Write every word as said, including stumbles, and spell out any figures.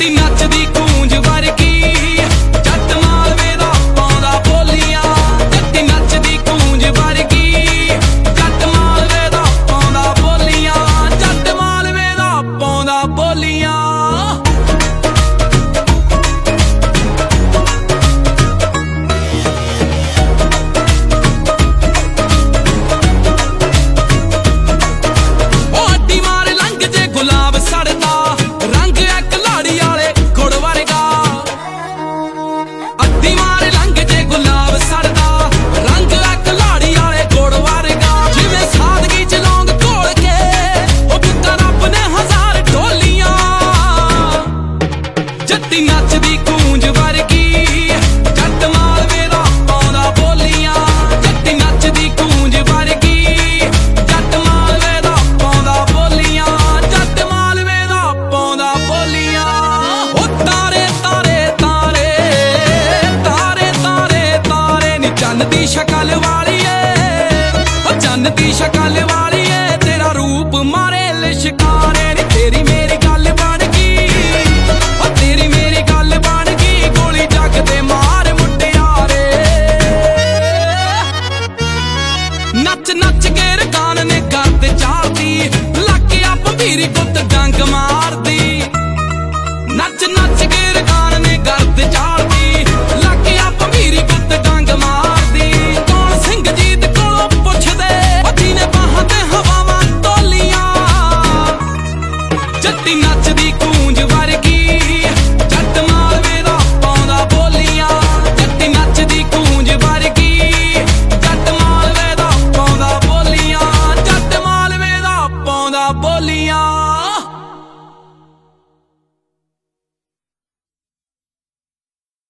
ਜੱਟੀ ਨੱਚਦੀ ਗੂੰਜ ਵਰਗੀ ਜੱਟ ਮਾਲਵੇ ਦਾ ਪਾਉਂਦਾ ਬੋਲੀਆਂ ਜੱਟੀ ਨੱਚਦੀ ਗੂੰਜ ਵਰਗੀ ਜੱਟ ਮਾਲਵੇ ਦਾ ਪਾਉਂਦਾ ਬੋਲੀਆਂ ਜੱਟ ਮਾਲਵੇ ਦਾ ਪਾਉਂਦਾ ਬੋਲੀਆਂ ਜੱਟੀ ਨੱਚਦੀ ਗੂੰਜ ਵਰਗੀ ਜੱਟ ਮਾਲਵੇ ਦਾ ਪਾਉਂਦਾ ਬੋਲੀਆਂ ਜੱਟੀ ਨੱਚਦੀ ਗੂੰਜ ਵਰਗੀ ਜੱਟ ਮਾਲਵੇ ਦਾ ਪਾਉਂਦਾ ਬੋਲੀਆਂ ਜੱਟ ਮਾਲਵੇ ਦਾ ਪਾਉਂਦਾ ਬੋਲੀਆਂ ਉਹ ਤਾਰੇ ਤਾਰੇ ਤਾਰੇ ਤਾਰੇ ਤਾਰੇ ਤਾਰੇ ਨੀ ਚੰਨ ਦੀ ਸ਼ਕਲ ਵਾਲੀਏ ਉਹ ਚੰਨ ਦੀ ਸ਼ਕਲ ਵਾਲੀ